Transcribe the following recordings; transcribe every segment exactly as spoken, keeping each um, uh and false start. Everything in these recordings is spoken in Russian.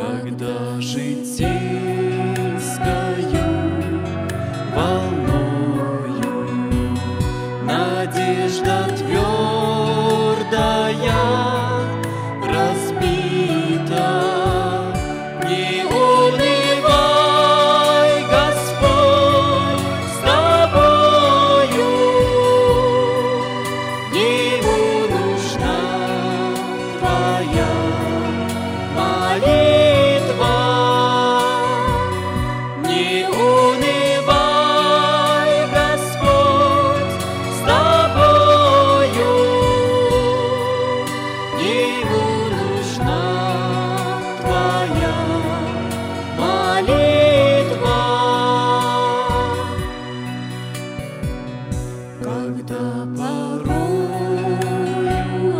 Когда житейскою волною надежда твердая разбита, не унывай, Господь с тобою, Ему нужна твоя молитва. Не унывай, Господь с тобою, Ему нужна твоя молитва. Когда порою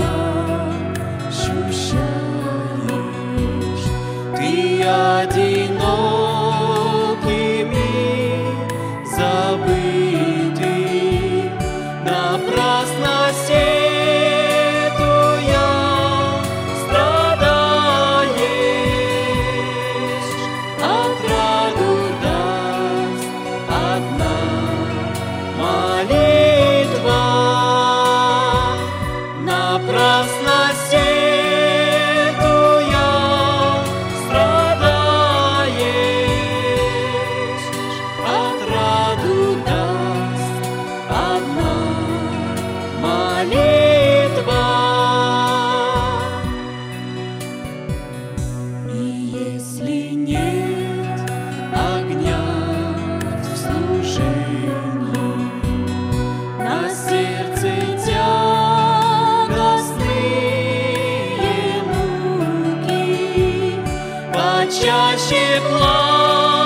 ощущаешь ты одинокими, забытый, напрасно сетуя страдаешь, отраду даст одна молитва. Напрасно сетуя страдаешь, отраду даст одна молитва. И если нет огня в служении, на сердце тягостные муки, почаще плачь.